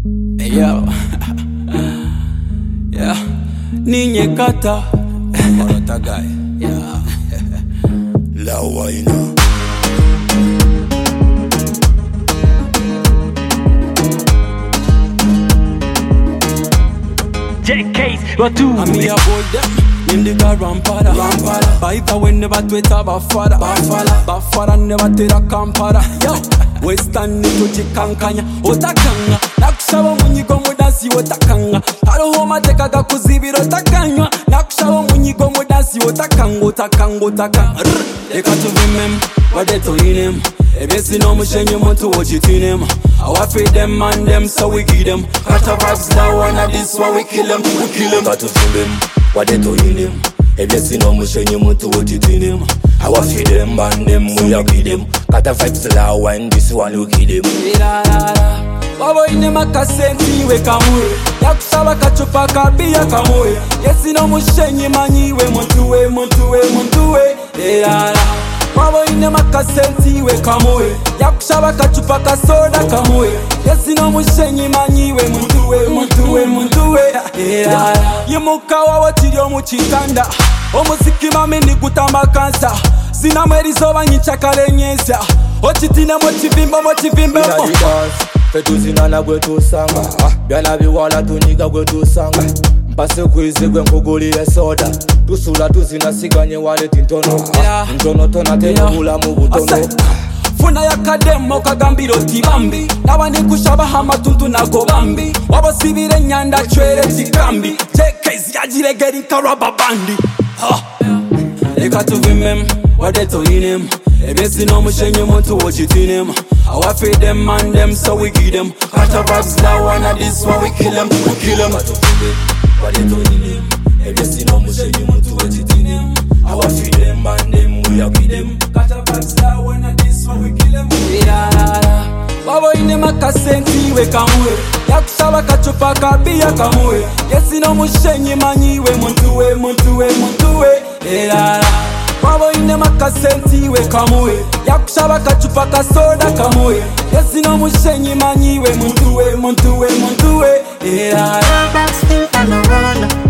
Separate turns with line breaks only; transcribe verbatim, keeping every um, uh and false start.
Hey yo, yeah, ninye kata,
Marata guy,
yeah,
la waina.
J K's, what do?
I'm here boy them. Indiga rampara, rampara. Baita we never tweta bafara, bafara. Bafara never tera kampara. Yo, western nito chikankanya. Otakanga, nakushawa munyigo mudansi otakanga. Haro homa teka kakuzibiro otakanywa. Nakushawa munyigo mudansi otakanga, otakanga, otakanga. Eka tuvimem, wadeto inem. Ebesi no mushenye muntu ochitinem. Our feed them and them so we give them. Kata vibes now and this why we kill them, we kill them.
Got to feel them, what they doing them. If you see no mushenye muntu ochitinem. Our feed them and them we a give them. Got a vibes loud and this one we kill them.
Babo ine makasenti we kamwe. Yakusaba kachupa kabia kamwe. Yesi no mushenye manyiwe muntuwe, muntuwe, muntuwe. Babo ine makasenti we kamwe. Yakusaba kachupa kasoda kamwe. Yesi no mushenye manyiwe muntuwe, muntuwe, muntuwe. Yimuka wawo chiryo muchikanda. Omuziki mami ni gutamba kansa. Zina mwerizo banyichakale nyesa. Ochitine mochivimbo mochivimbo.
Fetuzinana gwetu sanga Byana biwala tunyiga gwetu sanga Mpase kwize gwe nkugulire soda Tusula tuzinasiganye wale tintono Ntono tona tena bulamu butono
Funa ya kademo kagambiro tibambi Nabandi kushaba hama tuntu nago bambi Wabo sibire nyanda chwere tikambi J K's yajire geri karaba bandi Eka tuvimem, wadeto inem Ebesi no mushenye muntu ochitinem. Our feed them and them so we give them. Kata vibes now and this why we kill them, we kill them.
Got to feel them, what they doing them. Ebesi no mushenye muntu ochitinem. Our feed them and them we a give them.
Kata vibes now and this why we kill them. Babo ine makasenti we kamwe. Yakusaba kachupa kabia kamwe. Yesi no mushenye manyiwe muntuwe, muntuwe, muntuwe. Babo ine makasenti we kamwe. Yakusaba kachupa kasoda kamwe. Yesi no mushenye manyiwe muntuwe, muntuwe, muntuwe.
Back still on the run.